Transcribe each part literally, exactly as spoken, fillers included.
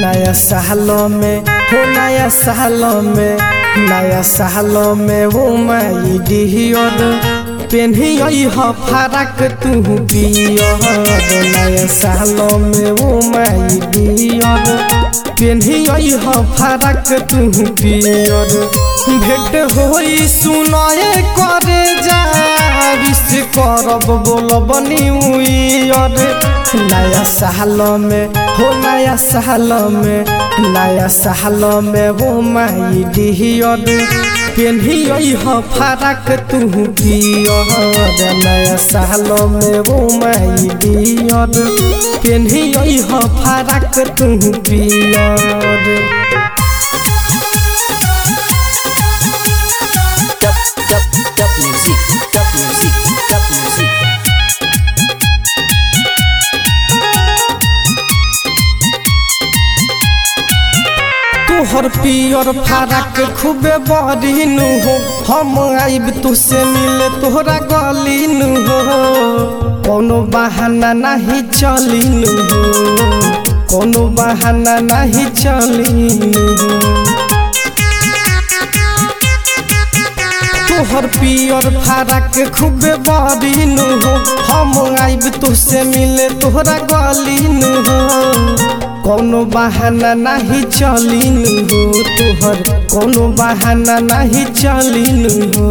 नया सालों में हो नया सालों में नया सालों में वो माई डियर पेन्ही हो फरक तू पियर नया सालों में वो माई डियर पेन्ही हो फरक तू पियर भेंट होई सुनाए करे जा विश करब बोलब न्यू ईयर नया सालों में हो नया सालों में नया सालों में वो माई डियर पेन्ही हो फरक तू पियर नया सालों में वो माई डियर पेन्ही हो फरक तू पियर तोहर पियर फरक खूबे बड़ीनु हो हम आइब तुसे मिले तोहरा गलीनु हो कोनो बहाना नहीं चलीनु हो कोनो बहाना नहीं चलीनु हो तोहर पियर फरक खूबे बड़ीनु हो हम आइब तुसे मिले तोहरा गलीनु हो कोनो बहाना नहीं चलीनु हो तोहर कोनो बहाना नहीं चलीनु हो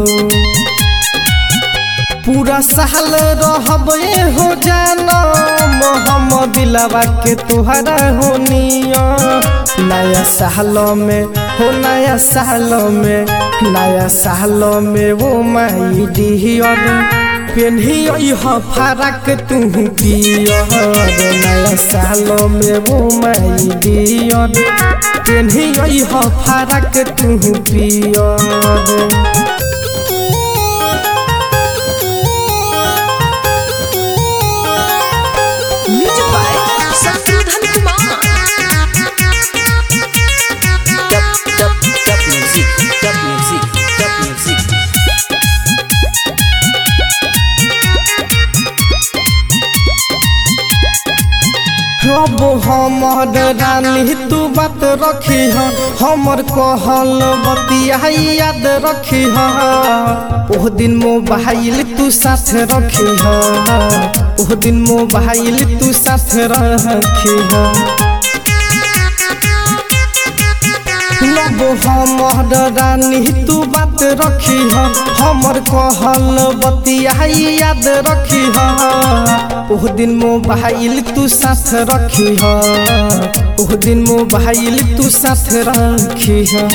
पूरा साल रहबे हो जाना हम दिलवा के तोहरा होनिया नया सालों में हो नया सालों में नया सालों में वो माई डियर पेन्ही हो फरक तू पियर नया सालों में वो माई डियर पेन्ही हो फरक तू पियर अब हमर रानी तू बात रखी है हमर कहल बतिया याद रखी है ओह दिन मोबाइल तू साथ रखी है ओह दिन मोबाइल तू साथ रखी है अब हमर रानी तू बात रखी है हमर कहल बतिया याद रखी है ओह दिन मोबाइल तू साथ रखी है ओह दिन मोबाइल तू साथ रखी है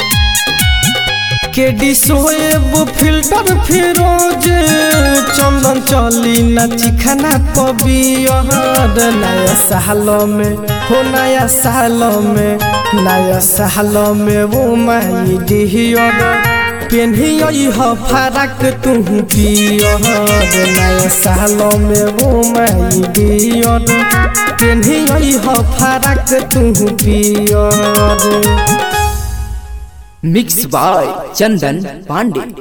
के डी सोएब फिल्टर फिरोज चंदन चली नाची खाना पबियर नया सालों में हो नया सालों में नया सालों में वो माई डियर पेन्ही हो फरक तू पियर नया सालों में वो माई डियर पेन्ही हो फरक तू पियर मिक्स बाय चंदन पांडे।